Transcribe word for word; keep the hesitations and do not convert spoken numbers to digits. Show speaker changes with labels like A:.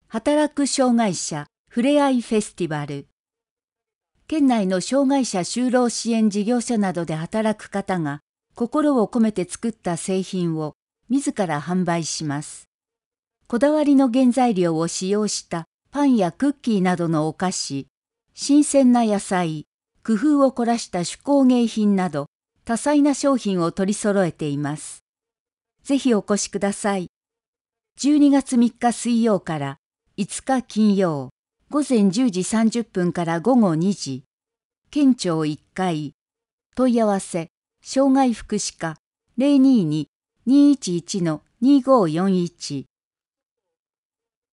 A: 働く障害者ふれあいフェスティバル。県内の障害者就労支援事業所などで働く方が心を込めて作った製品を自ら販売します。こだわりの原材料を使用したパンやクッキーなどのお菓子、新鮮な野菜、工夫を凝らした手工芸品など多彩な商品を取り揃えています。ぜひお越しください。じゅうにがつみっか水曜からいつか金曜、午前じゅうじさんじゅっぷんから午後にじ、県庁いっかい、問い合わせ、障害福祉課 ゼロにーにーにーいちいちのにーごーよんいち